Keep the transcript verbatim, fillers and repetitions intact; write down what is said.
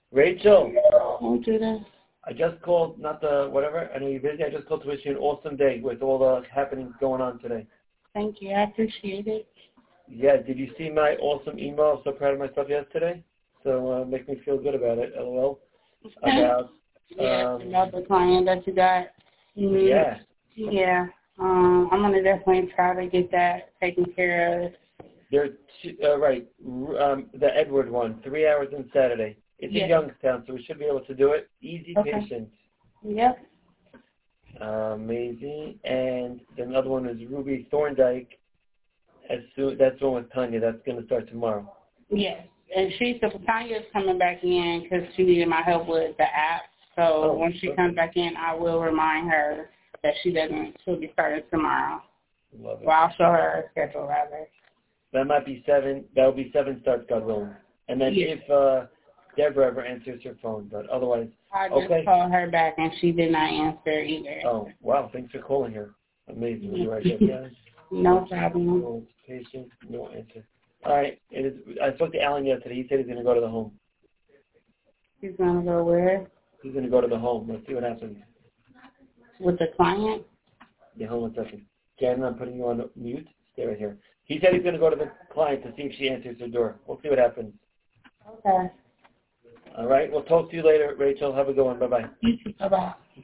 Rachel. Don't do that. I just called, not the whatever, I know you're busy. I just called to wish you an awesome day with all the happenings going on today. Thank you. I appreciate it. Yeah, did you see my awesome email? I'm so proud of myself yesterday. So uh, make me feel good about it, LOL. About, yeah, um, about the client that you got. Mm-hmm. Yeah. Yeah. Um, I'm going to definitely try to get that taken care of. They're two, uh, right, um, the Edward one, three hours on Saturday. It's yes. in Youngstown, so we should be able to do it. Easy okay. patience. Yep. Uh, amazing. And the other one is Ruby Thorndike. As soon, that's the one with Tanya. That's going to start tomorrow. Yes. And she, so Tanya's coming back in because she needed my help with the app. So Oh, when she okay. comes back in, I will remind her that she doesn't, she'll be starting tomorrow. Love it. Well, I'll show her her schedule, rather. That might be seven. That will be seven starts, God willing. And then yes. if uh, Deborah ever answers her phone, but otherwise, I just okay. called her back and she did not answer either. Oh, wow. Thanks for calling her. Amazing. Will you write that down? No problem. No patient, no answer. All right. It is, I spoke to Alan yesterday. He said he's going to go to the home. He's going to go where? He's going to go to the home. Let's see what happens. With the client? Yeah, hold on a second. Jen, I'm putting you on mute. Stay right here. He said he's going to go to the client to see if she answers her door. We'll see what happens. Okay. All right. We'll talk to you later, Rachel. Have a good one. Bye-bye. You too. Bye-bye.